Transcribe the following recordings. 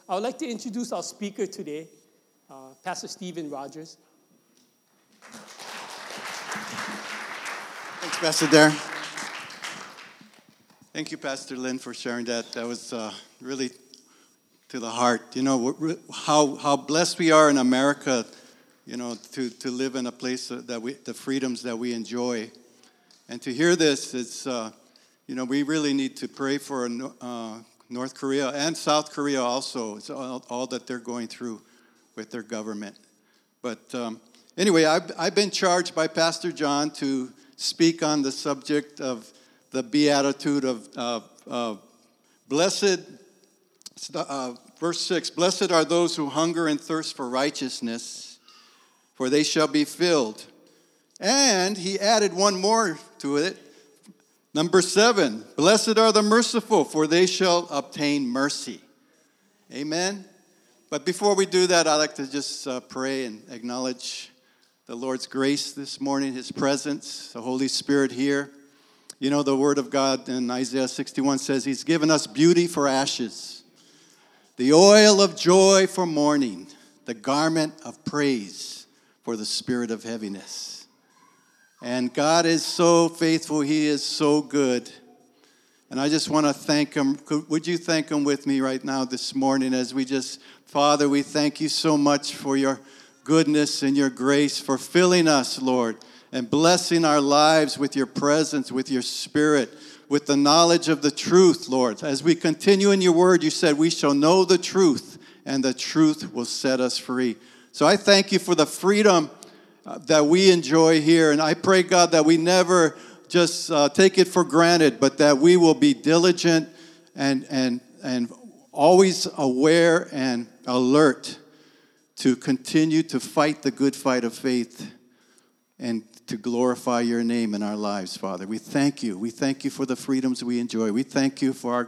I would like to introduce our speaker today, Pastor Stephen Rogers. Thanks, Pastor Darren. Thank you, Pastor Lynn, for sharing that. That was really to the heart. You know, how blessed we are in America, you know, to live in a place that the freedoms that we enjoy. And to hear this, it's, you know, we really need to pray for North Korea and South Korea also. It's all that they're going through with their government. But anyway, I've been charged by Pastor John to speak on the subject of the beatitude of blessed, verse 6, blessed are those who hunger and thirst for righteousness, for they shall be filled. And he added one more to it. Number 7, blessed are the merciful, for they shall obtain mercy. Amen. But before we do that, I'd like to just pray and acknowledge the Lord's grace this morning, His presence, the Holy Spirit here. You know, the Word of God in Isaiah 61 says He's given us beauty for ashes, the oil of joy for mourning, the garment of praise for the spirit of heaviness. And God is so faithful. He is so good. And I just want to thank Him. Would you thank Him with me right now this morning as we just, Father, we thank You so much for Your goodness and Your grace, for filling us, Lord, and blessing our lives with Your presence, with Your Spirit, with the knowledge of the truth, Lord. As we continue in Your word, You said we shall know the truth, and the truth will set us free. So I thank You for the freedom that we enjoy here. And I pray, God, that we never just take it for granted, but that we will be diligent and always aware and alert to continue to fight the good fight of faith and to glorify Your name in our lives, Father. We thank You. We thank You for the freedoms we enjoy. We thank You for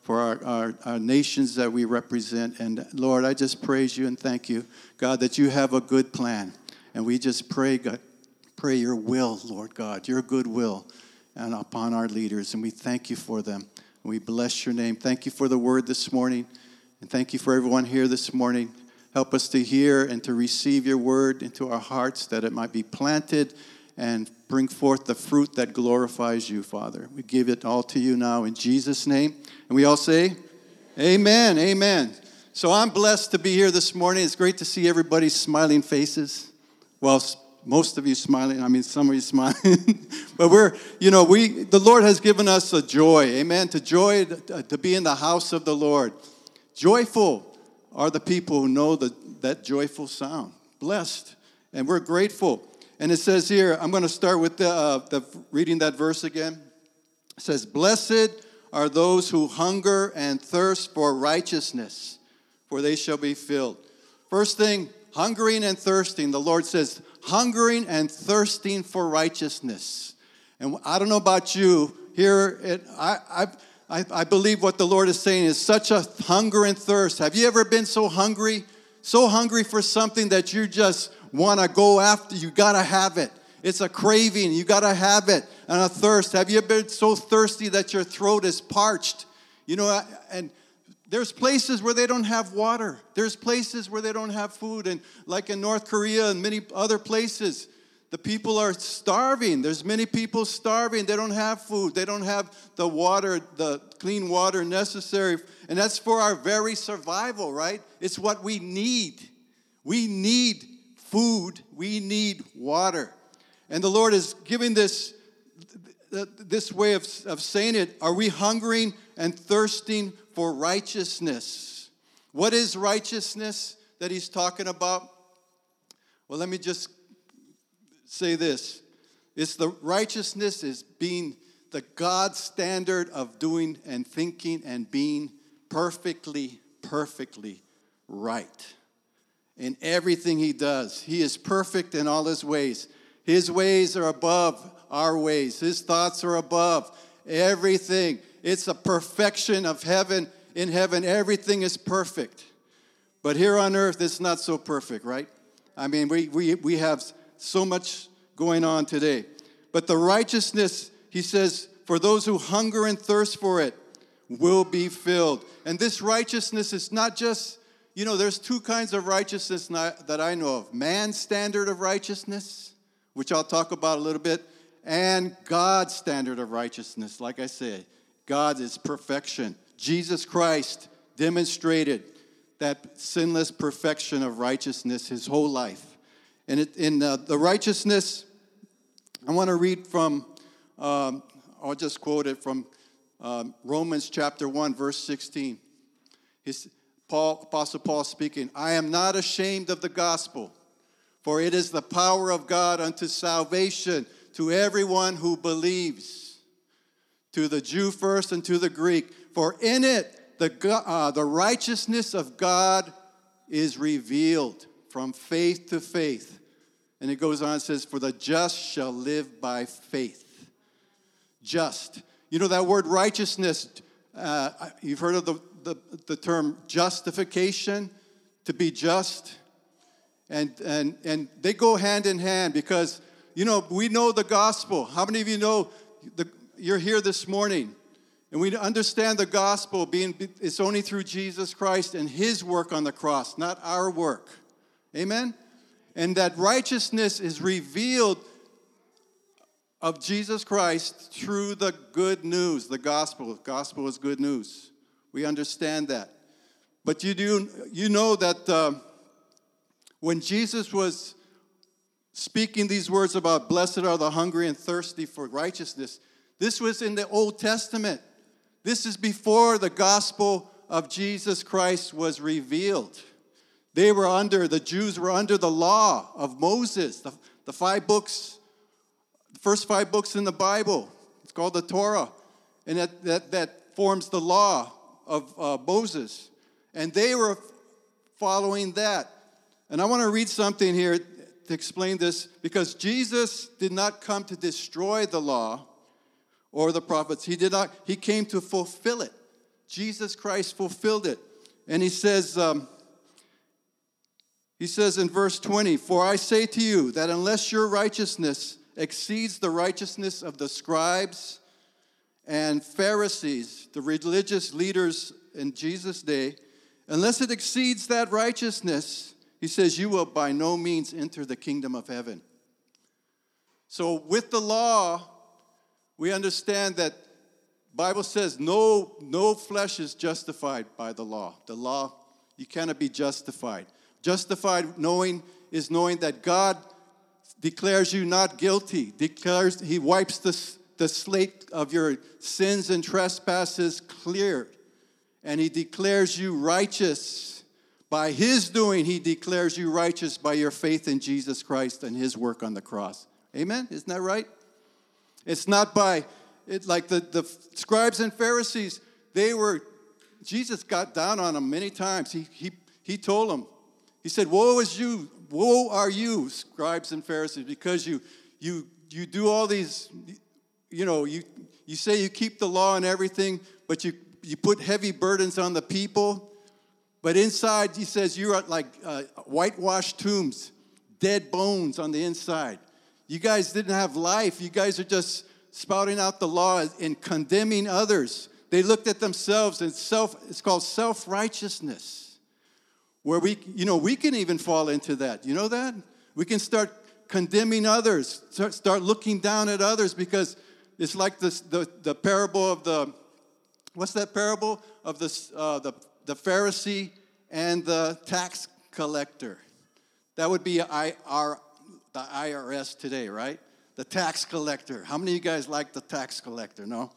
our nations that we represent. And Lord, I just praise You and thank You, God, that You have a good plan. And we just pray, God, pray Your will, Lord God, Your good will, and upon our leaders. And we thank You for them. And we bless Your name. Thank You for the word this morning. And thank You for everyone here this morning. Help us to hear and to receive Your word into our hearts, that it might be planted and bring forth the fruit that glorifies You, Father. We give it all to You now in Jesus' name. And we all say, amen, amen. So I'm blessed to be here this morning. It's great to see everybody's smiling faces. Well, most of you smiling. I mean, some of you smiling. But the Lord has given us a joy. Amen. To be in the house of the Lord. Joyful are the people who know that joyful sound. Blessed. And we're grateful. And it says here, I'm going to start with reading that verse again. It says, blessed are those who hunger and thirst for righteousness, for they shall be filled. First thing, hungering and thirsting. The Lord says, hungering and thirsting for righteousness. And I don't know about you, here, I believe what the Lord is saying is such a hunger and thirst. Have you ever been so hungry for something that you just want to go after? You got to have it. It's a craving. You got to have it. And a thirst. Have you ever been so thirsty that your throat is parched? You know, and there's places where they don't have water. There's places where they don't have food. And like in North Korea and many other places, the people are starving. There's many people starving. They don't have food. They don't have the water, the clean water necessary. And that's for our very survival, right? It's what we need. We need food. We need water. And the Lord is giving this way of saying it. Are we hungering and thirsting for righteousness? What is righteousness that He's talking about? Well, let me just say this. It's the righteousness is being the God standard of doing and thinking and being perfectly right in everything He does. He is perfect in all His ways. His ways are above our ways. His thoughts are above everything. It's a perfection of heaven. In heaven, everything is perfect. But here on earth, it's not so perfect, right? I mean, we have so much going on today. But the righteousness, He says, for those who hunger and thirst for it, will be filled. And this righteousness is not just you know, there's two kinds of righteousness that I know of. Man's standard of righteousness, which I'll talk about a little bit, and God's standard of righteousness. Like I say, God is perfection. Jesus Christ demonstrated that sinless perfection of righteousness his whole life. And in the righteousness, I want to read from, I'll just quote it from Romans chapter 1, verse 16. Apostle Paul speaking, I am not ashamed of the gospel, for it is the power of God unto salvation to everyone who believes, to the Jew first and to the Greek. For in it the righteousness of God is revealed from faith to faith. And it goes on and says, for the just shall live by faith. Just. You know that word righteousness, you've heard of the term justification, to be just. And they go hand in hand because, you know, we know the gospel. How many of you know you're here this morning and we understand the gospel it's only through Jesus Christ and his work on the cross, not our work. Amen? And that righteousness is revealed of Jesus Christ through the good news, the gospel. The gospel is good news. We understand that. But you know that when Jesus was speaking these words about blessed are the hungry and thirsty for righteousness, this was in the Old Testament. This is before the gospel of Jesus Christ was revealed. The Jews were under the law of Moses, the 5 books, the first 5 books in the Bible. It's called the Torah. And that forms the law of Moses. And they were following that. And I want to read something here to explain this, because Jesus did not come to destroy the law or the prophets. He came to fulfill it. Jesus Christ fulfilled it. And he says in verse 20, for I say to you that unless your righteousness exceeds the righteousness of the scribes and Pharisees, the religious leaders in Jesus' day, unless it exceeds that righteousness, he says, you will by no means enter the kingdom of heaven. So with the law, we understand that Bible says no flesh is justified by the law. The law, you cannot be justified. Justified is knowing that God declares you not guilty. He wipes the slate of your sins and trespasses clear. And he declares you righteous. By his doing, he declares you righteous by your faith in Jesus Christ and his work on the cross. Amen? Isn't that right? It's not like the scribes and Pharisees, Jesus got down on them many times. He told them, he said, woe are you, scribes and Pharisees, because you do all these, you say you keep the law and everything, but you put heavy burdens on the people. But inside, he says, you're like whitewashed tombs, dead bones on the inside. You guys didn't have life. You guys are just spouting out the law and condemning others. They looked at themselves, and it's called self-righteousness, where we can even fall into that. You know that? We can start condemning others, start looking down at others, because it's like the parable of what's that parable of the Pharisee and the tax collector? That would be the IRS today, right? The tax collector. How many of you guys like the tax collector? No?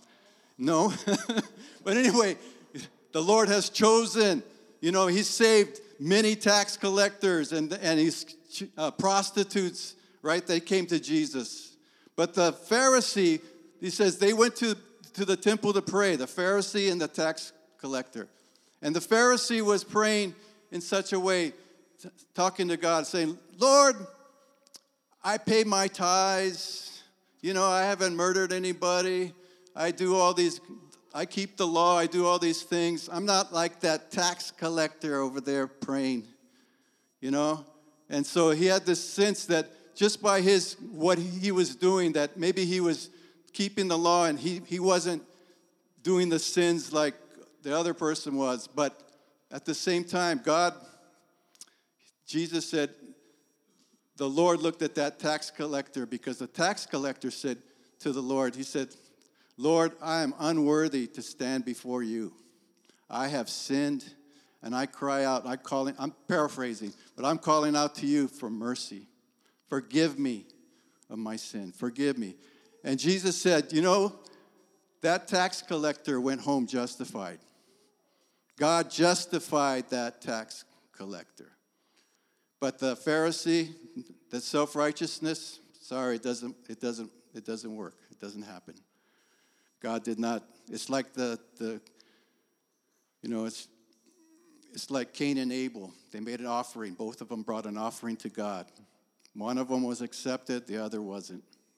But anyway, the Lord has chosen, he's saved many tax collectors and he's prostitutes, right? They came to Jesus. But the Pharisee, he says, they went to the temple to pray, the Pharisee and the tax collector. And the Pharisee was praying in such a way, talking to God, saying, Lord, I pay my tithes. I haven't murdered anybody. I keep the law. I do all these things. I'm not like that tax collector over there praying, And so he had this sense that just by what he was doing, that maybe he was keeping the law and he wasn't doing the sins like the other person was. But at the same time, Jesus said, the Lord looked at that tax collector because the tax collector said to the Lord, he said, Lord, I am unworthy to stand before you. I have sinned, and I cry out. I'm paraphrasing, but I'm calling out to you for mercy. Forgive me of my sin. Forgive me. And Jesus said, that tax collector went home justified. God justified that tax collector. But the Pharisee, the self-righteousness, sorry, it doesn't work. It doesn't happen. God did not. It's like it's like Cain and Abel. They made an offering. Both of them brought an offering to God. One of them was accepted, the other wasn't.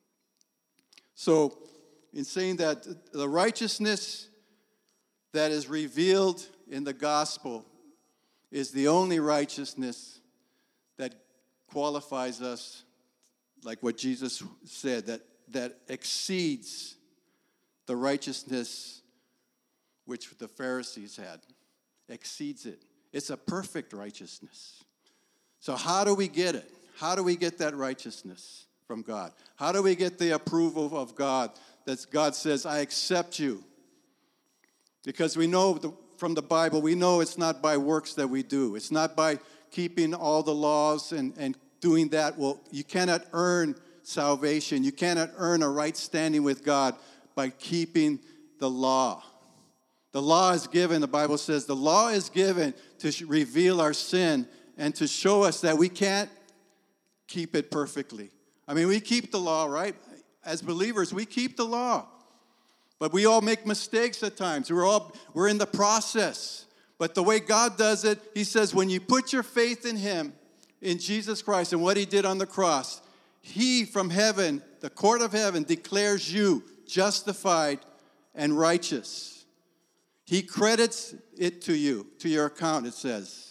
So, in saying that the righteousness that is revealed in the gospel is the only righteousness that qualifies us, like what Jesus said, that exceeds the righteousness which the Pharisees had. Exceeds it. It's a perfect righteousness. So how do we get it? How do we get that righteousness from God? How do we get the approval of God that God says, I accept you? Because we know from the Bible, we know it's not by works that we do. It's not by keeping all the laws and doing that. Well, you cannot earn salvation. You cannot earn a right standing with God by keeping the law. The law is given, the Bible says, the law is given to reveal our sin and to show us that we can't keep it perfectly. I mean, we keep the law, right? As believers, we keep the law. But we all make mistakes at times. We're in the process. But the way God does it, he says, when you put your faith in him, in Jesus Christ and what he did on the cross, he from heaven, the court of heaven, declares you justified and righteous. He credits it to you, to your account, it says.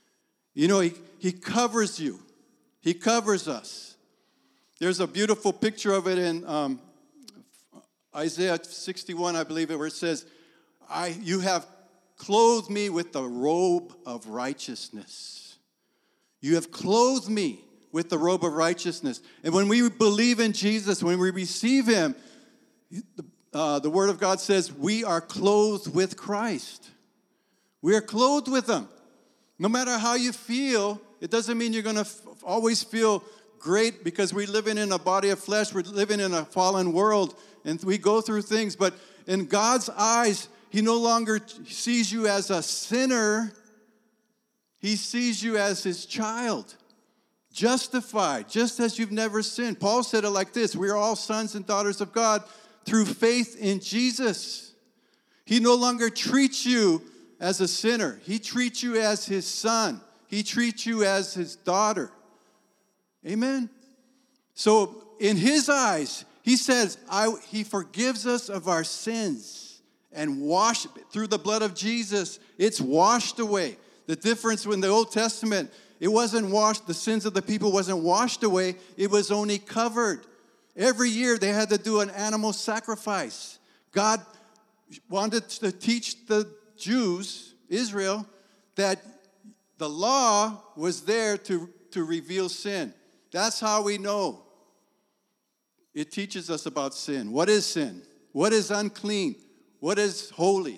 He covers you. He covers us. There's a beautiful picture of it in Isaiah 61, I believe it, where it says, you have clothed me with the robe of righteousness. You have clothed me with the robe of righteousness. And when we believe in Jesus, when we receive him, the Word of God says we are clothed with Christ. We are clothed with him. No matter how you feel, it doesn't mean you're going to always feel great because we're living in a body of flesh. We're living in a fallen world, and we go through things. But in God's eyes, he no longer sees you as a sinner. He sees you as his child, justified, just as you've never sinned. Paul said it like this: we are all sons and daughters of God through faith in Jesus. He no longer treats you as a sinner. He treats you as his son. He treats you as his daughter. Amen? So in his eyes, he says, he forgives us of our sins and through the blood of Jesus, it's washed away. The difference in the Old Testament, it wasn't washed, the sins of the people wasn't washed away, it was only covered. Every year they had to do an animal sacrifice. God wanted to teach the Jews, Israel, that the law was there to reveal sin. That's how we know. It teaches us about sin. What is sin? What is unclean? What is holy?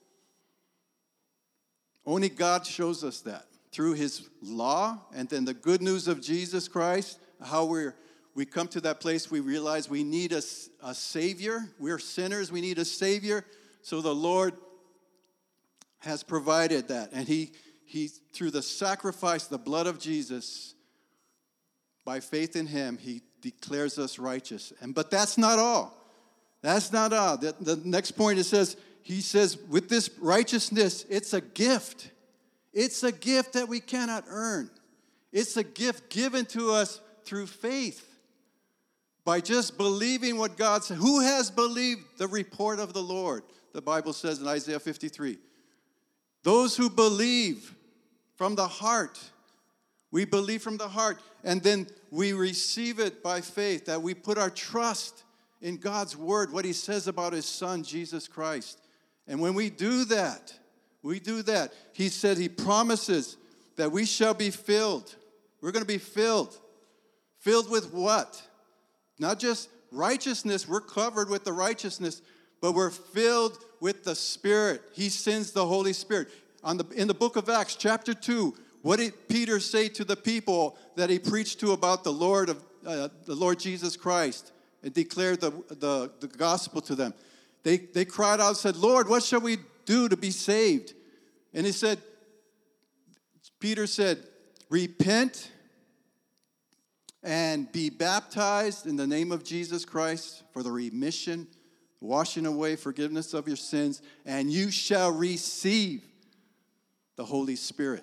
Only God shows us that through his law, and then the good news of Jesus Christ, how we come to that place we realize we need a Savior. We're sinners. We need a Savior. So the Lord has provided that. And he through the sacrifice, the blood of Jesus, by faith in him, he declares us righteous. But that's not all. That's not all. The next point he says, with this righteousness, it's a gift. It's a gift that we cannot earn. It's a gift given to us through faith. By just believing what God said. Who has believed the report of the Lord? The Bible says in Isaiah 53. Those who believe from the heart. We believe from the heart. And then we receive it by faith. That we put our trust in God's word. What he says about his son, Jesus Christ. And when we do that, We do that. He said he promises that we shall be filled. We're going to be filled. Filled with what? Not just righteousness. We're covered with the righteousness, but we're filled with the Spirit. He sends the Holy Spirit. In the book of Acts, chapter 2, what did Peter say to the people that he preached to about the Lord Jesus Christ and declared the gospel to them? They cried out and said, Lord, what shall we do to be saved? And Peter said, repent and be baptized in the name of Jesus Christ for the remission, washing away, forgiveness of your sins, and you shall receive the Holy Spirit.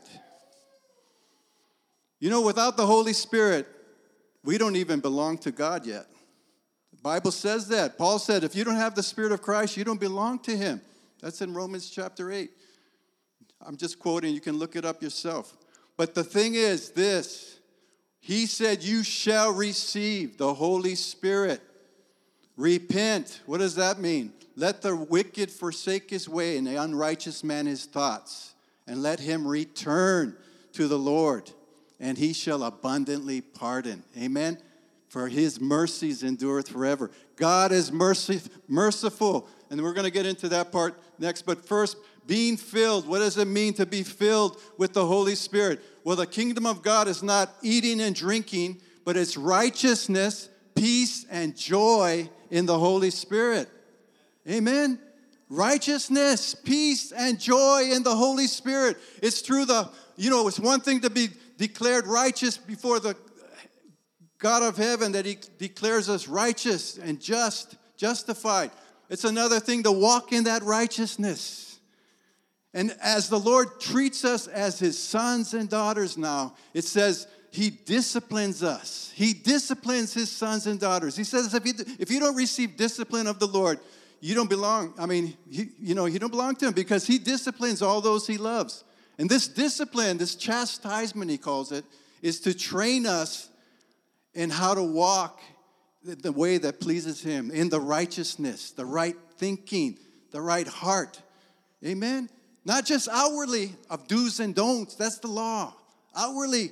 You know, without the Holy Spirit, we don't even belong to God yet. The Bible says that. Paul said, if you don't have the Spirit of Christ, you don't belong to him. That's in Romans chapter 8. I'm just quoting. You can look it up yourself. But the thing is this. He said, you shall receive the Holy Spirit. Repent. What does that mean? Let the wicked forsake his way and the unrighteous man his thoughts. And let him return to the Lord, and he shall abundantly pardon. Amen? For his mercies endureth forever. God is merciful. And we're going to get into that part next. But first, being filled. What does it mean to be filled with the Holy Spirit? Well, the kingdom of God is not eating and drinking, but it's righteousness, peace, and joy in the Holy Spirit. Amen? Righteousness, peace, and joy in the Holy Spirit. It's through it's one thing to be declared righteous before the God of heaven, that he declares us righteous and justified. It's another thing to walk in that righteousness. And as the Lord treats us as his sons and daughters now, it says he disciplines us. He disciplines his sons and daughters. He says if you don't receive discipline of the Lord, you don't belong. You don't belong to him, because he disciplines all those he loves. And this discipline, this chastisement, he calls it, is to train us in how to walk the way that pleases him, in the righteousness, the right thinking, the right heart. Amen? Not just outwardly of do's and don'ts. That's the law. Outwardly,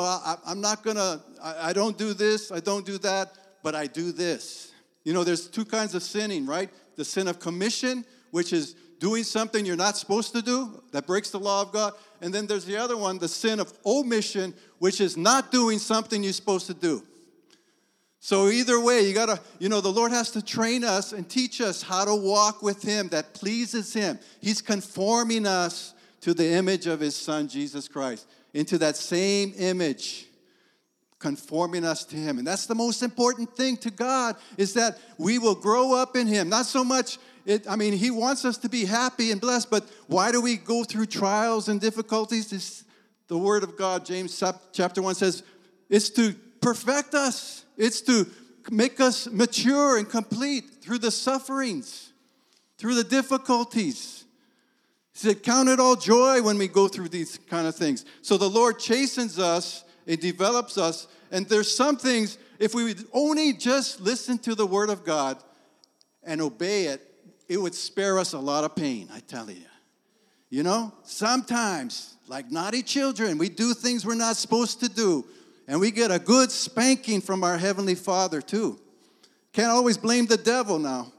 I don't do this, I don't do that, but I do this. There's two kinds of sinning, right? The sin of commission, which is doing something you're not supposed to do, that breaks the law of God. And then there's the other one, the sin of omission, which is not doing something you're supposed to do. So either way, the Lord has to train us and teach us how to walk with him that pleases him. He's conforming us to the image of his Son, Jesus Christ, into that same image, conforming us to him. And that's the most important thing to God, is that we will grow up in him. Not so much, he wants us to be happy and blessed, but why do we go through trials and difficulties? The word of God, James chapter 1 says, it's to perfect us. It's to make us mature and complete through the sufferings, through the difficulties. He said, count it all joy when we go through these kind of things. So the Lord chastens us, it develops us, and there's some things, if we would only just listen to the word of God and obey it, it would spare us a lot of pain, I tell you. Sometimes, like naughty children, we do things we're not supposed to do. And we get a good spanking from our Heavenly Father, too. Can't always blame the devil now.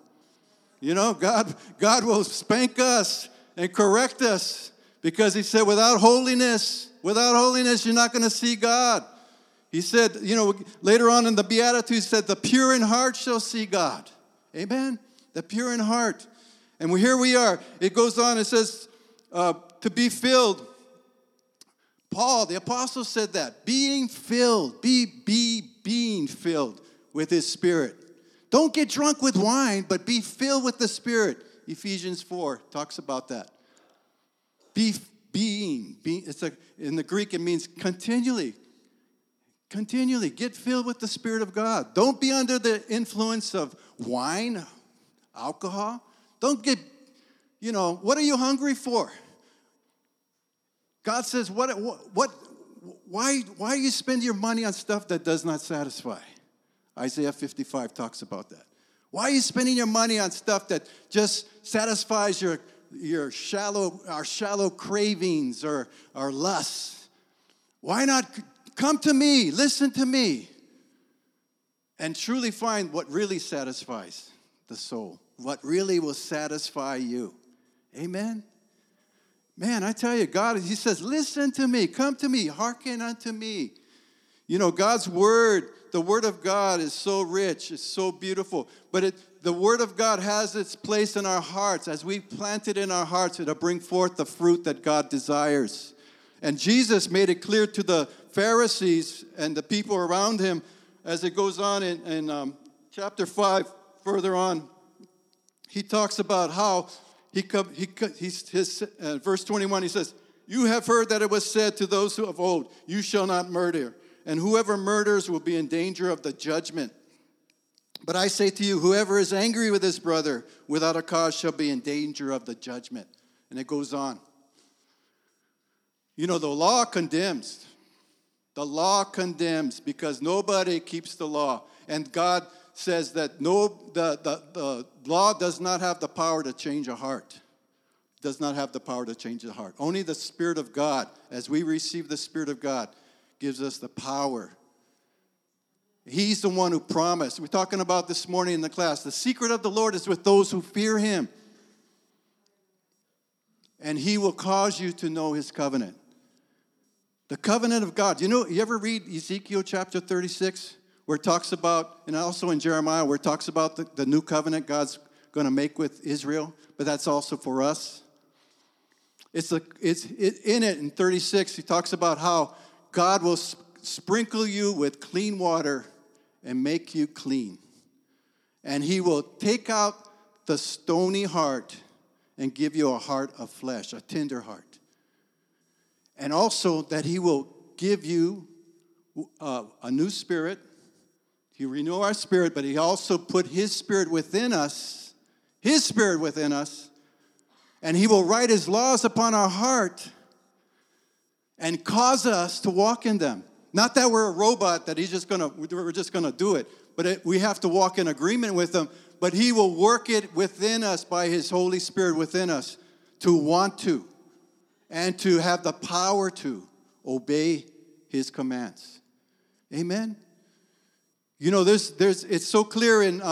God will spank us and correct us, because he said, without holiness, you're not going to see God. He said, later on in the Beatitudes, he said, the pure in heart shall see God. Amen? The pure in heart. And here we are. It goes on, it says, to be filled. Paul, the apostle, said that. Being filled. Being filled with his Spirit. Don't get drunk with wine, but be filled with the Spirit. Ephesians 4 talks about that. Being. In the Greek, it means continually. Continually. Get filled with the Spirit of God. Don't be under the influence of wine, alcohol. Don't get, what are you hungry for? God says, why do you spend your money on stuff that does not satisfy? Isaiah 55 talks about that. Why are you spending your money on stuff that just satisfies your our shallow cravings or our lusts. Why not come to me, listen to me, and truly find what really satisfies the soul, what really will satisfy you. Amen? Man, I tell you, God, he says, listen to me, come to me, hearken unto me. You know, God's word, the word of God is so rich, it's so beautiful. But the word of God has its place in our hearts. As we plant it in our hearts, it'll bring forth the fruit that God desires. And Jesus made it clear to the Pharisees and the people around him as it goes on in chapter 5, further on. He talks about how verse 21, he says, you have heard that it was said to those who of old, you shall not murder. And whoever murders will be in danger of the judgment. But I say to you, whoever is angry with his brother without a cause shall be in danger of the judgment. And it goes on. You know, the law condemns. The law condemns because nobody keeps the law. And God says that the law does not have the power to change a heart. Does not have the power to change the heart. Only the Spirit of God, as we receive the Spirit of God, gives us the power. He's the one who promised. We're talking about this morning in the class. The secret of the Lord is with those who fear him. And he will cause you to know his covenant. The covenant of God. You ever read Ezekiel chapter 36? Where it talks about, and also in Jeremiah, where it talks about the new covenant God's going to make with Israel. But that's also for us. It's in it in 36, he talks about how God will sprinkle you with clean water and make you clean. And he will take out the stony heart and give you a heart of flesh, a tender heart. And also that he will give you a new spirit. He renew our spirit, but he also put his spirit within us. His spirit within us. And he will write his laws upon our heart and cause us to walk in them. Not that we're a robot that we're just gonna do it, but we have to walk in agreement with him. But he will work it within us by his Holy Spirit within us to want to and to have the power to obey his commands. Amen. You know, it's so clear in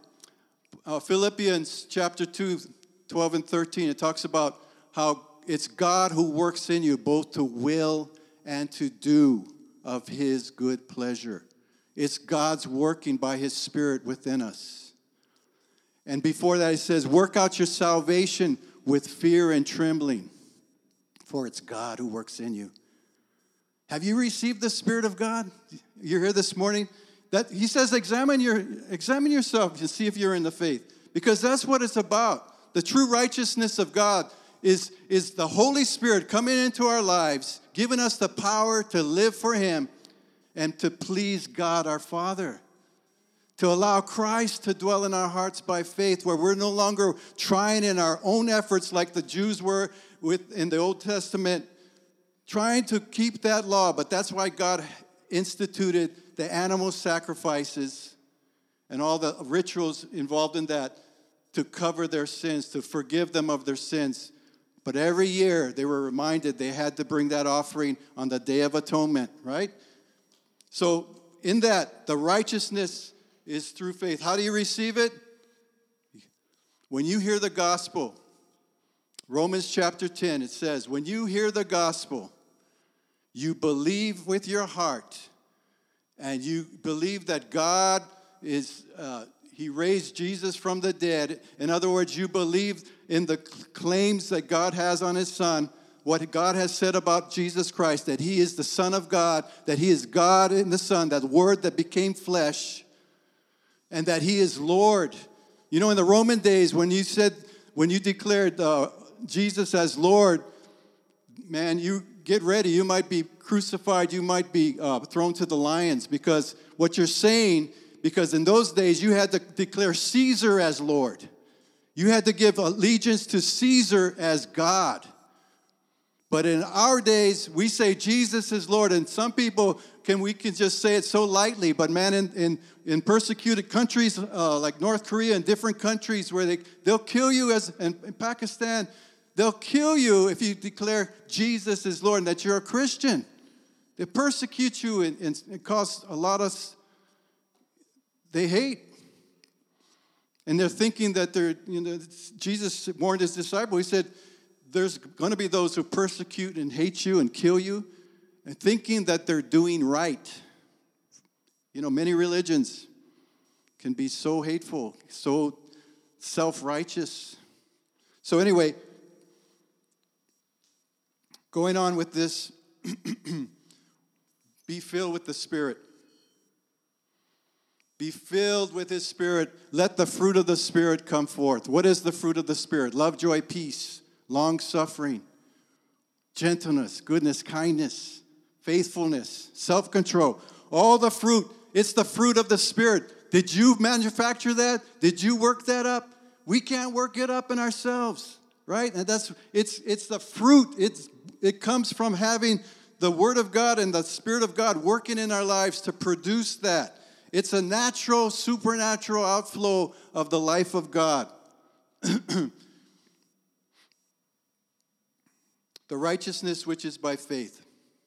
Philippians chapter 2, 12 and 13. It talks about how it's God who works in you both to will and to do of his good pleasure. It's God's working by his Spirit within us. And before that, it says, work out your salvation with fear and trembling, for it's God who works in you. Have you received the Spirit of God? You're here this morning. That he says, examine yourself to see if you're in the faith, because that's what it's about. The true righteousness of God is the Holy Spirit coming into our lives, giving us the power to live for him and to please God our Father. To allow Christ to dwell in our hearts by faith, where we're no longer trying in our own efforts like the Jews were in the Old Testament, trying to keep that law. But that's why God instituted the animal sacrifices and all the rituals involved in that to cover their sins, to forgive them of their sins. But every year they were reminded they had to bring that offering on the Day of Atonement, right? So in that, the righteousness is through faith. How do you receive it? When you hear the gospel, Romans chapter 10, it says, when you hear the gospel, you believe with your heart, and you believe that God is, he raised Jesus from the dead. In other words, you believe in the claims that God has on his Son, what God has said about Jesus Christ, that he is the Son of God, that he is God in the Son, that word that became flesh, and that he is Lord. You know, in the Roman days, when you declared Jesus as Lord, man, you get ready. You might be crucified. You might be thrown to the lions, because what you're saying, because in those days you had to declare Caesar as Lord. You had to give allegiance to Caesar as God. But in our days, we say Jesus is Lord, and some people we can just say it so lightly. But man, in persecuted countries like North Korea and different countries where they'll kill you, as in Pakistan, They'll kill you if you declare Jesus is Lord and that you're a Christian. They persecute you and cause a lot of, they hate. And they're thinking that Jesus warned his disciples. He said, there's going to be those who persecute and hate you and kill you, and thinking that they're doing right. Many religions can be so hateful, so self-righteous. So anyway, going on with this, be filled with the Spirit. Be filled with His Spirit. Let the fruit of the Spirit come forth. What is the fruit of the Spirit? Love, joy, peace, long-suffering, gentleness, goodness, kindness, faithfulness, self-control. All the fruit. It's the fruit of the Spirit. Did you manufacture that? Did you work that up? We can't work it up in ourselves, right? And it's the fruit. It comes from having the Word of God and the Spirit of God working in our lives to produce that. It's a natural, supernatural outflow of the life of God. The righteousness which is by faith.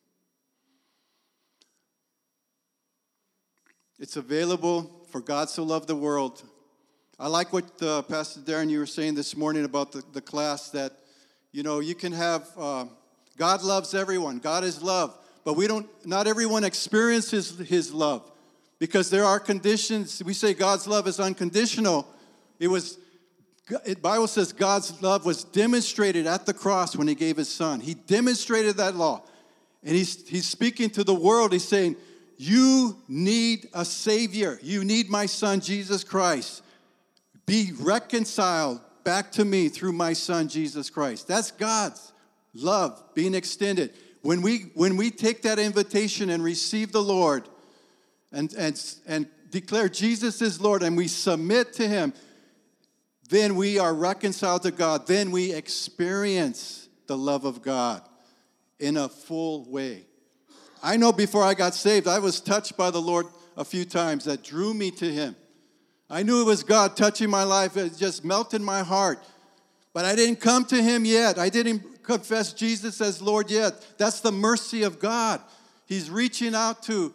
It's available for God so loved the world. I like what Pastor Darren, you were saying this morning about the class that, you can have, God loves everyone. God is love. But not everyone experiences His love. Because there are conditions. We say God's love is unconditional. The Bible says God's love was demonstrated at the cross when He gave His Son. He demonstrated that law. And He's speaking to the world. He's saying, you need a Savior. You need my Son, Jesus Christ. Be reconciled back to me through my Son, Jesus Christ. That's God's love being extended. When we take that invitation and receive the Lord and declare Jesus is Lord and we submit to Him, then we are reconciled to God. Then we experience the love of God in a full way. I know before I got saved, I was touched by the Lord a few times that drew me to Him. I knew it was God touching my life. It just melted my heart. But I didn't come to Him yet. I didn't confess Jesus as Lord yet. That's the mercy of God. He's reaching out to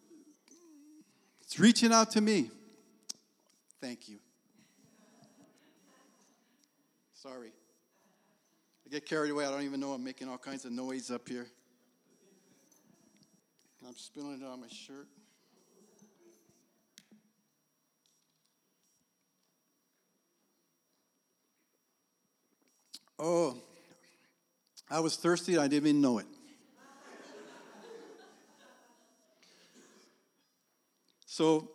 me. Thank you. Sorry. I get carried away. I don't even know I'm making all kinds of noise up here. I'm spilling it on my shirt. Oh, I was thirsty. I didn't even know it. So,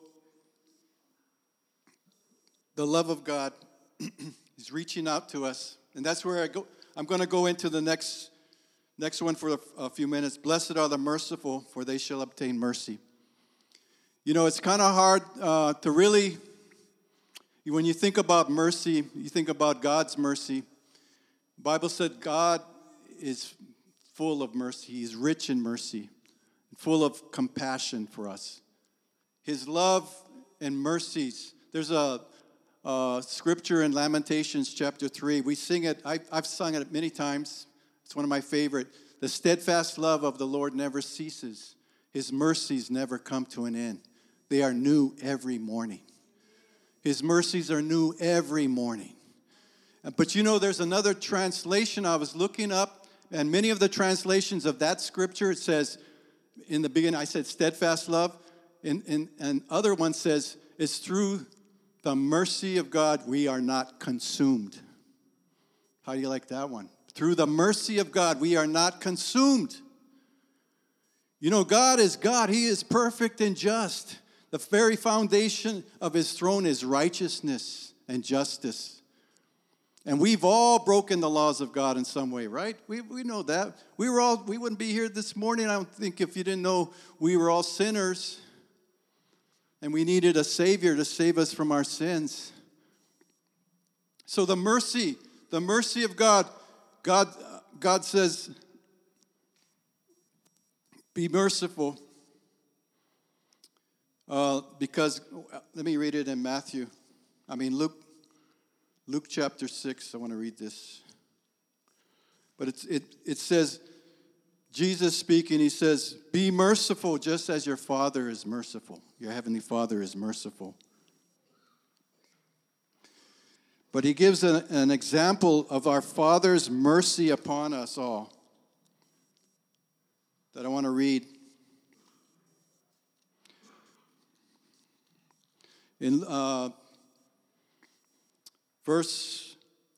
the love of God is reaching out to us. And that's where I go. I'm going to go into the next one for a few minutes. Blessed are the merciful, for they shall obtain mercy. It's kind of hard to really, when you think about mercy, you think about God's mercy. The Bible said God is full of mercy. He's rich in mercy, full of compassion for us. His love and mercies. There's a scripture in Lamentations chapter 3. We sing it. I've sung it many times. It's one of my favorite. The steadfast love of the Lord never ceases. His mercies never come to an end. They are new every morning. His mercies are new every morning. But there's another translation I was looking up, and many of the translations of that scripture, it says, in the beginning, I said steadfast love, and other one says, it's through the mercy of God we are not consumed. How do you like that one? Through the mercy of God, we are not consumed. God is God. He is perfect and just. The very foundation of His throne is righteousness and justice. And we've all broken the laws of God in some way, right? We know that. We wouldn't be here this morning, I don't think, if you didn't know we were all sinners. And we needed a Savior to save us from our sins. So the mercy of God says, be merciful. Because, let me read it in Luke chapter 6. I want to read this. But it says, Jesus speaking, he says, be merciful just as your Father is merciful. Your Heavenly Father is merciful. But he gives an example of our Father's mercy upon us all that I want to read. In verse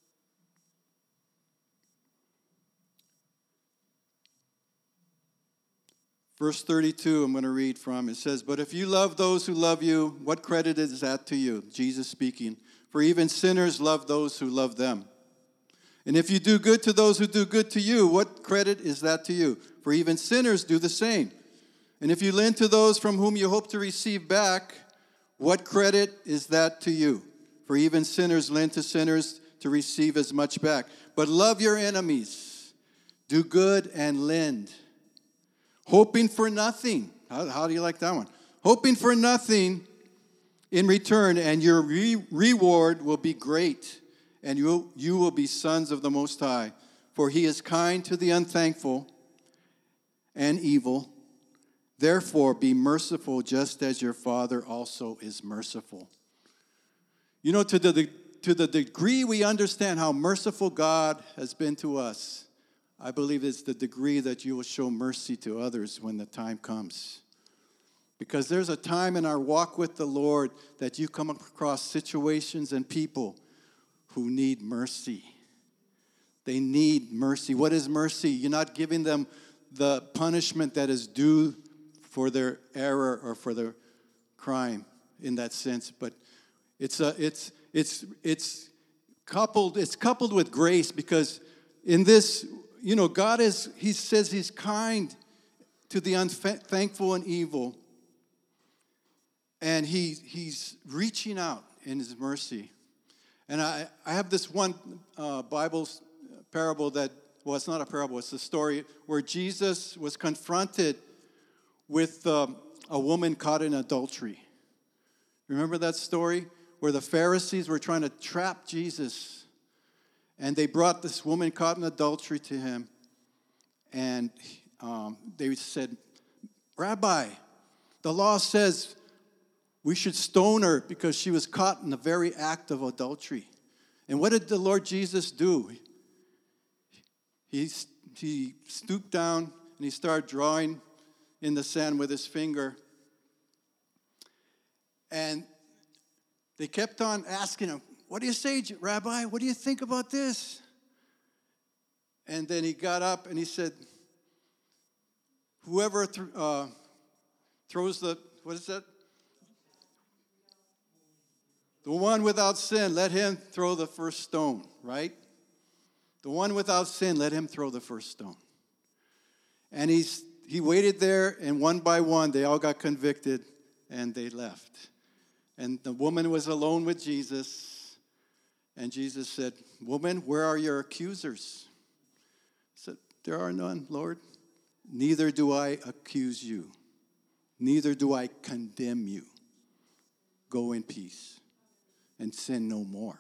32, I'm going to read from. It says, but if you love those who love you, what credit is that to you? Jesus speaking. For even sinners love those who love them. And if you do good to those who do good to you, what credit is that to you? For even sinners do the same. And if you lend to those from whom you hope to receive back, what credit is that to you? For even sinners lend to sinners to receive as much back. But love your enemies. Do good and lend. Hoping for nothing. How do you like that one? Hoping for nothing in return, and your reward will be great, and you will be sons of the Most High. For he is kind to the unthankful and evil. Therefore, be merciful just as your Father also is merciful. You know, to the degree we understand how merciful God has been to us, I believe it's the degree that you will show mercy to others when the time comes. Because there's a time in our walk with the Lord that you come across situations and people who need mercy. They need mercy. What is mercy? You're not giving them the punishment that is due for their error or for their crime in that sense, but it's coupled with grace, because in this, you know, he says he's kind to the unthankful and evil, and he's reaching out in his mercy. And I have this one Bible parable that, well, it's not a parable, it's a story where Jesus was confronted with a woman caught in adultery. Remember that story where the Pharisees were trying to trap Jesus, and they brought this woman caught in adultery to him, and they said, Rabbi, the law says we should stone her because she was caught in the very act of adultery. And what did the Lord Jesus do? He stooped down and he started drawing in the sand with his finger. And they kept on asking him, what do you say, Rabbi? What do you think about this? And then he got up and he said, whoever throws the, what is that? The one without sin, let him throw the first stone, right? The one without sin, let him throw the first stone. And he waited there, and one by one, they all got convicted, and they left. And the woman was alone with Jesus, and Jesus said, woman, where are your accusers? He said, there are none, Lord. Neither do I accuse you. Neither do I condemn you. Go in peace and sin no more.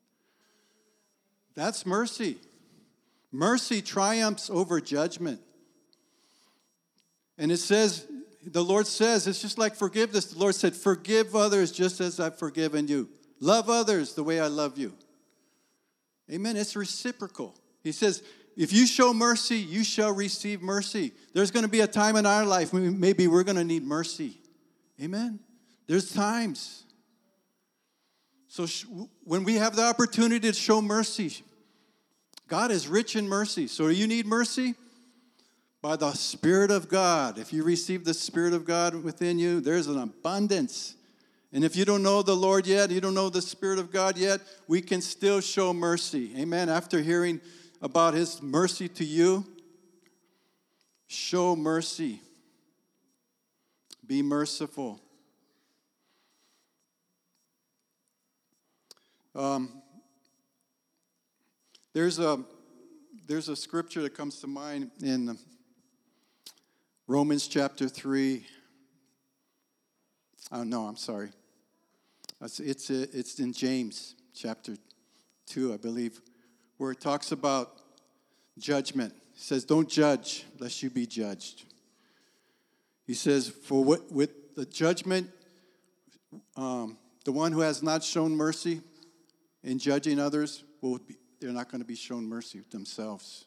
That's mercy. Mercy triumphs over judgment. And it says, the Lord says, it's just like forgiveness. The Lord said, forgive others just as I've forgiven you. Love others the way I love you. Amen. It's reciprocal. He says, if you show mercy, you shall receive mercy. There's going to be a time in our life when maybe we're going to need mercy. Amen. There's times. So when we have the opportunity to show mercy, God is rich in mercy. So you need mercy? By the Spirit of God. If you receive the Spirit of God within you, there's an abundance. And if you don't know the Lord yet, you don't know the Spirit of God yet, we can still show mercy. Amen. After hearing about His mercy to you, show mercy. Be merciful. There's a scripture that comes to mind in Romans chapter 3. Oh, no, I'm sorry. It's in James chapter 2, I believe, where it talks about judgment. He says, don't judge lest you be judged. He says, for with the judgment, the one who has not shown mercy in judging others, they're not going to be shown mercy themselves.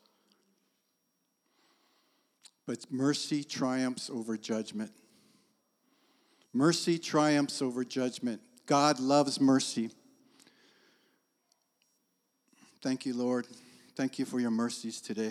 But mercy triumphs over judgment. Mercy triumphs over judgment. God loves mercy. Thank you, Lord. Thank you for your mercies today.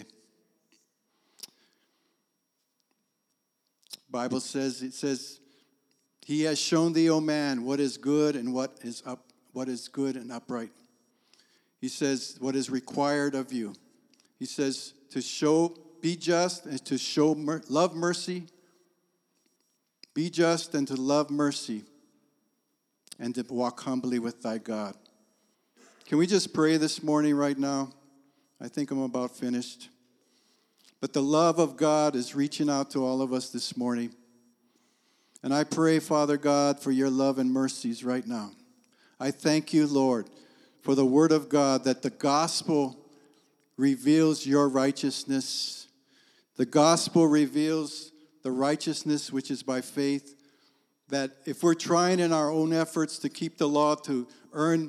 Bible says, it says, He has shown thee, O man, what is good and what is good and upright. He says, what is required of you. He says, be just and to love mercy. Be just and to love mercy and to walk humbly with thy God. Can we just pray this morning right now? I think I'm about finished. But the love of God is reaching out to all of us this morning. And I pray, Father God, for your love and mercies right now. I thank you, Lord, for the word of God, that the gospel reveals your righteousness. The gospel reveals the righteousness which is by faith. That if we're trying in our own efforts to keep the law, to earn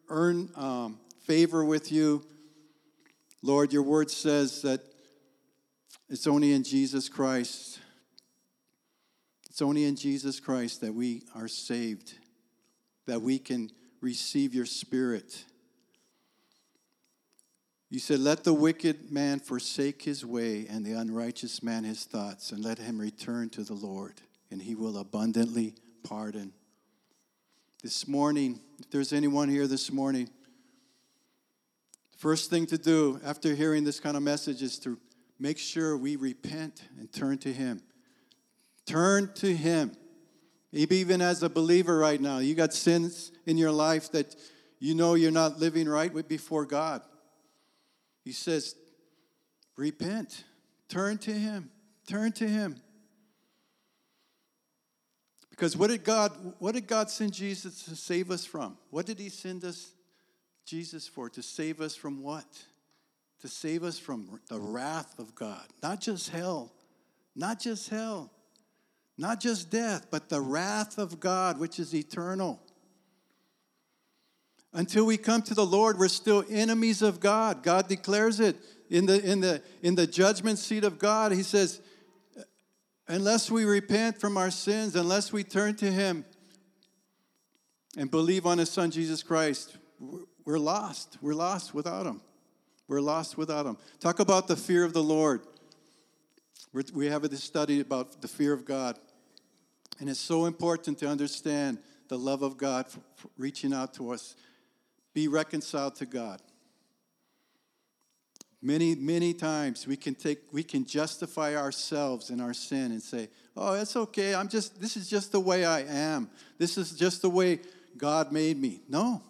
favor with you, Lord, your word says that it's only in Jesus Christ. It's only in Jesus Christ that we are saved, that we can receive your Spirit. You said, let the wicked man forsake his way and the unrighteous man his thoughts, and let him return to the Lord, and he will abundantly pardon. This morning, if there's anyone here this morning, the first thing to do after hearing this kind of message is to make sure we repent and turn to him. Turn to him. Maybe even as a believer right now, you got sins in your life that you know you're not living right with before God. He says, repent. Turn to him. Turn to him. Because what did God send Jesus to save us from? What did he send us Jesus for? To save us from what? To save us from the wrath of God. Not just hell. Not just hell. Not just death, but the wrath of God, which is eternal. Until we come to the Lord, we're still enemies of God. God declares it in the judgment seat of God. He says, unless we repent from our sins, unless we turn to him and believe on his Son, Jesus Christ, we're lost. We're lost without him. We're lost without him. Talk about the fear of the Lord. We have this study about the fear of God. And it's so important to understand the love of God for reaching out to us. Be reconciled to God. Many, many times we can justify ourselves in our sin and say, oh, it's okay. This is just the way I am. This is just the way God made me. No.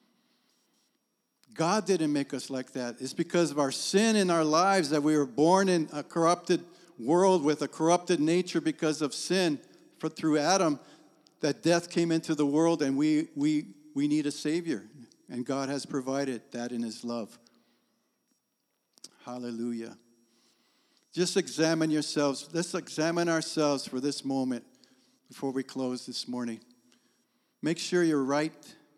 God didn't make us like that. It's because of our sin in our lives that we were born in a corrupted world with a corrupted nature because of sin through Adam, that death came into the world, and we need a Savior. And God has provided that in his love. Hallelujah. Just examine yourselves. Let's examine ourselves for this moment before we close this morning. Make sure you're right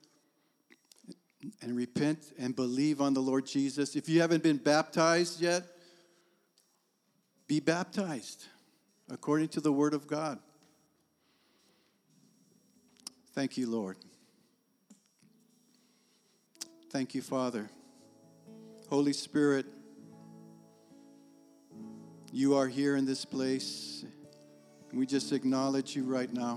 and repent and believe on the Lord Jesus. If you haven't been baptized yet, be baptized according to the word of God. Thank you, Lord. Thank you, Father. Holy Spirit, you are here in this place. We just acknowledge you right now.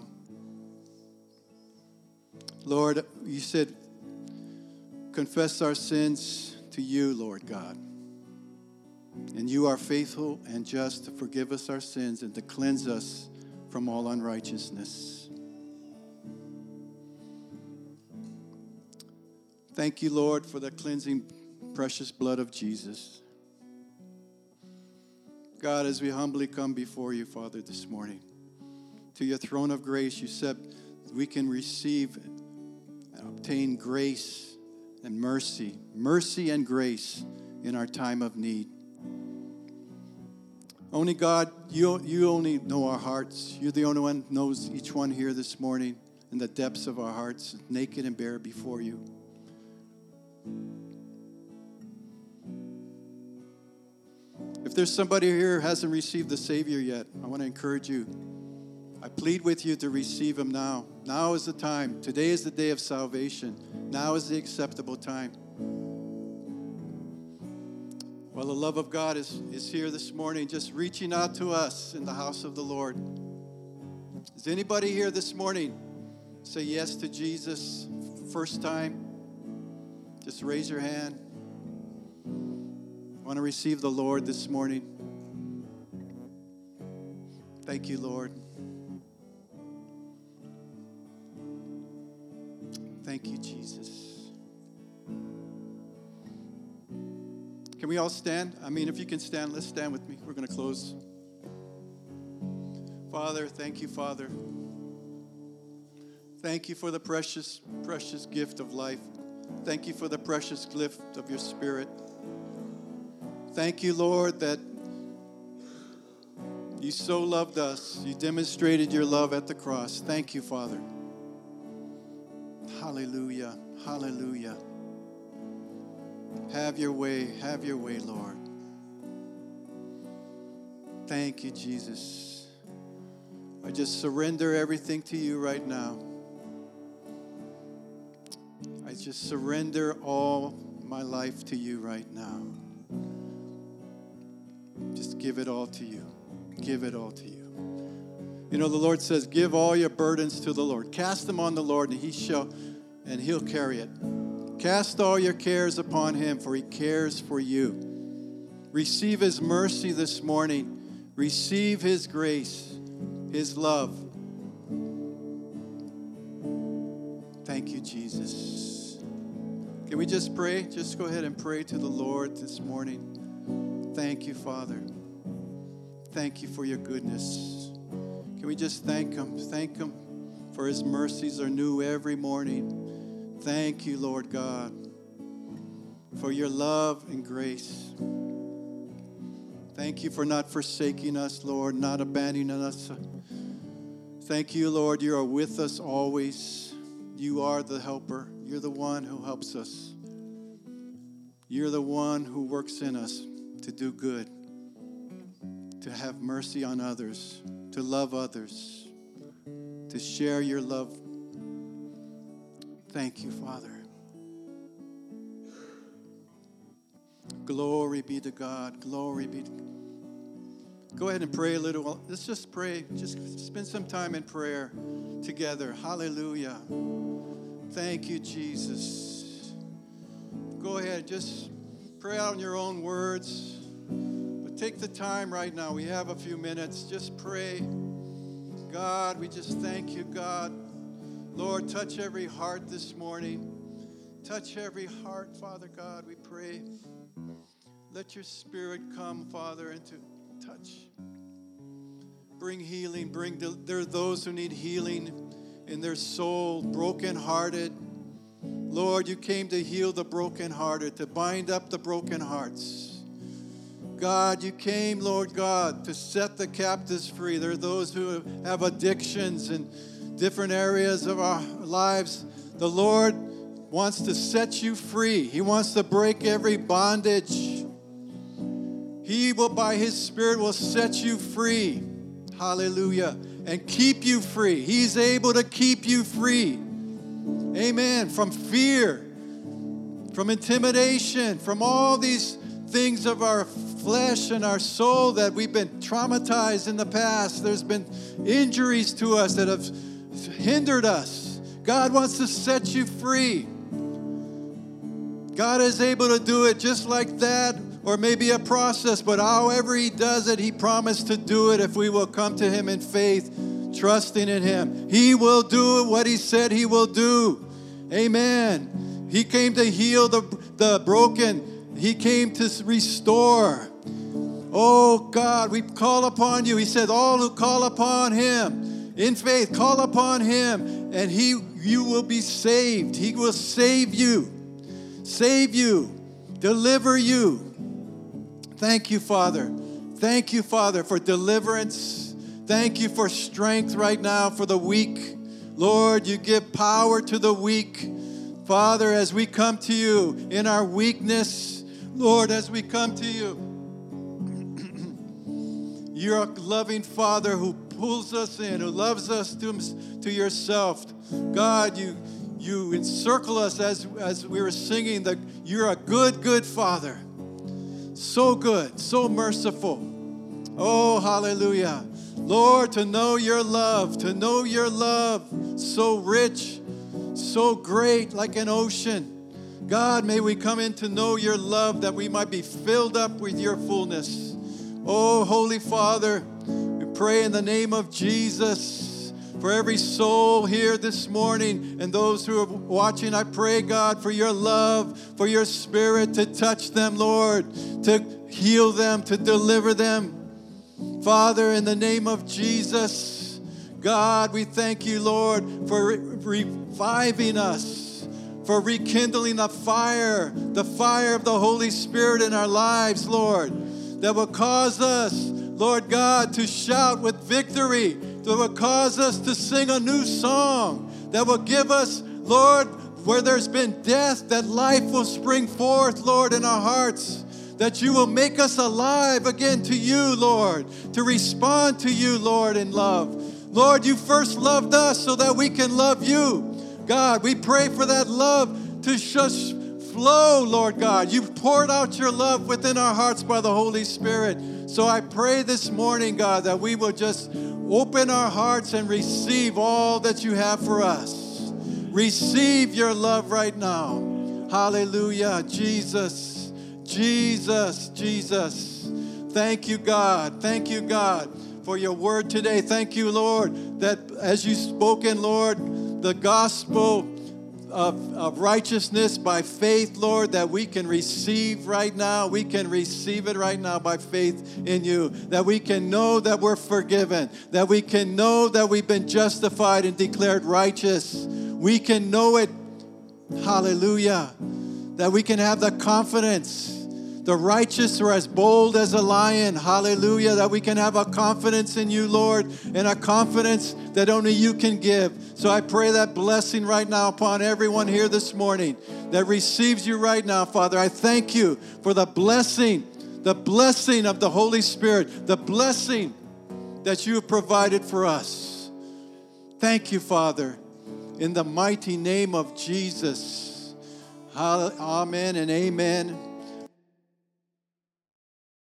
Lord, you said, confess our sins to you, Lord God. And you are faithful and just to forgive us our sins and to cleanse us from all unrighteousness. Thank you, Lord, for the cleansing, precious blood of Jesus. God, as we humbly come before you, Father, this morning, to your throne of grace, you said we can receive and obtain grace and mercy and grace in our time of need. Only God, you only know our hearts. You're the only one who knows each one here this morning in the depths of our hearts, naked and bare before you. If there's somebody here who hasn't received the Savior yet, I want to encourage you. I plead with you to receive Him now. Now is the time. Today is the day of salvation. Now is the acceptable time. Well, the love of God is here this morning, just reaching out to us in the house of the Lord. Is anybody here this morning say yes to Jesus first time? Just raise your hand. Want to receive the Lord this morning? Thank you, Lord. Thank you, Jesus. Can we all stand? I mean, if you can stand, let's stand with me. We're going to close. Father, thank you, Father. Thank you for the precious, precious gift of life. Thank you for the precious gift of your Spirit. Thank you, Lord, that you so loved us. You demonstrated your love at the cross. Thank you, Father. Hallelujah. Hallelujah. Have your way, Lord. Thank you, Jesus. I just surrender everything to you right now. I just surrender all my life to you right now. Just give it all to you. Give it all to you. You know, the Lord says, give all your burdens to the Lord. Cast them on the Lord, and He'll carry it. Cast all your cares upon Him, for He cares for you. Receive His mercy this morning. Receive His grace, His love. Thank you, Jesus. Can we just pray? Just go ahead and pray to the Lord this morning. Thank you, Father. Thank you for your goodness. Can we just thank Him? Thank Him for His mercies are new every morning. Thank you, Lord God, for your love and grace. Thank you for not forsaking us, Lord, not abandoning us. Thank you, Lord, you are with us always. You are the helper. You're the one who helps us. You're the one who works in us to do good, to have mercy on others, to love others, to share your love. Thank you, Father. Glory be to God. Glory be to God. Go ahead and pray a little. Let's just pray. Just spend some time in prayer together. Hallelujah. Thank you, Jesus. Go ahead. Just pray out in your own words. But take the time right now. We have a few minutes. Just pray. God, we just thank you, God. Lord, touch every heart this morning. Touch every heart, Father God, we pray. Let your Spirit come, Father, and to touch. Bring healing. There are those who need healing in their soul, brokenhearted. Lord, you came to heal the brokenhearted, to bind up the broken hearts. God, you came, Lord God, to set the captives free. There are those who have addictions and different areas of our lives. The Lord wants to set you free. He wants to break every bondage. He will, by His Spirit, will set you free. Hallelujah. And keep you free. He's able to keep you free. Amen. From fear, from intimidation, from all these things of our flesh and our soul that we've been traumatized in the past. There's been injuries to us that have hindered us. God wants to set you free. God is able to do it just like that, or maybe a process, but however He does it, He promised to do it if we will come to Him in faith, trusting in Him. He will do what He said He will do. Amen. He came to heal the broken. He came to restore. Oh God, we call upon you. He said, all who call upon Him in faith, call upon Him, and you will be saved. He will save you, deliver you. Thank you, Father. Thank you, Father, for deliverance. Thank you for strength right now for the weak. Lord, you give power to the weak. Father, as we come to you in our weakness, Lord, as we come to you, you're a loving Father who pulls us in, who loves us to yourself. God, you encircle us as we were singing that you're a good, good Father. So good, so merciful. Oh, hallelujah. Lord, to know your love so rich, so great, like an ocean. God, may we come in to know your love that we might be filled up with your fullness. Oh, Holy Father, we pray in the name of Jesus for every soul here this morning and those who are watching. I pray, God, for your love, for your Spirit to touch them, Lord, to heal them, to deliver them. Father, in the name of Jesus, God, we thank you, Lord, for reviving us, for rekindling the fire of the Holy Spirit in our lives, Lord, that will cause us, Lord God, to shout with victory, that will cause us to sing a new song, that will give us, Lord, where there's been death, that life will spring forth, Lord, in our hearts, that you will make us alive again to you, Lord, to respond to you, Lord, in love. Lord, you first loved us so that we can love you. God, we pray for that love to just flow, Lord God. You've poured out your love within our hearts by the Holy Spirit. So I pray this morning, God, that we will just open our hearts and receive all that you have for us. Receive your love right now. Hallelujah. Jesus, Jesus, Jesus. Thank you, God. Thank you, God, for your word today. Thank you, Lord, that as you've spoken, Lord, the gospel of righteousness by faith, Lord, that we can receive right now. We can receive it right now by faith in you. That we can know that we're forgiven. That we can know that we've been justified and declared righteous. We can know it. Hallelujah. That we can have the confidence. The righteous are as bold as a lion. Hallelujah. That we can have a confidence in you, Lord, and a confidence that only you can give. So I pray that blessing right now upon everyone here this morning that receives you right now, Father. I thank you for the blessing of the Holy Spirit, the blessing that you have provided for us. Thank you, Father, in the mighty name of Jesus. Amen and amen.